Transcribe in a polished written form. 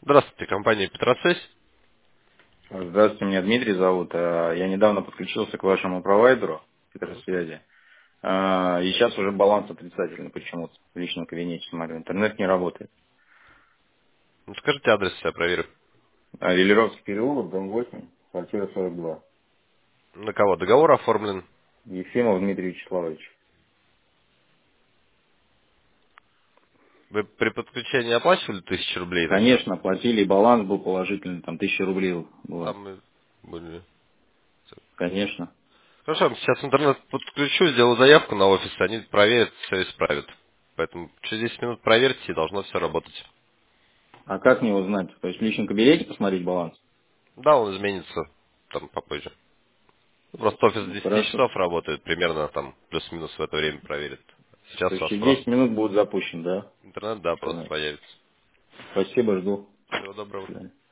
Здравствуйте, компания Петроцесс. Здравствуйте, меня Дмитрий зовут. Я недавно подключился к вашему провайдеру связи. И сейчас уже баланс отрицательный почему-то в личном кабинете. Смотрю, интернет не работает. Ну, скажите адрес, я проверю. Велеровский переулок, дом 8, квартира 42. На кого договор оформлен? Ефимов Дмитрий Вячеславович. Вы при подключении оплачивали 1000 рублей тогда? Конечно, платили, и баланс был положительный, там 1000 рублей было. Там мы были. Конечно. Хорошо, сейчас интернет подключу, сделаю заявку на офис, они проверят, все исправят. Поэтому через 10 минут проверьте, и должно все работать. А как мне узнать? То есть в личном кабинете посмотреть баланс? Да, он изменится там попозже. Просто офис с Ну, 10 хорошо. часов работает, примерно там плюс-минус в это время проверит. То Сейчас у есть вас через просто 10 минут будет запущен, да? интернет, да, просто Интернет. появится. Спасибо, жду. Всего До доброго. свидания.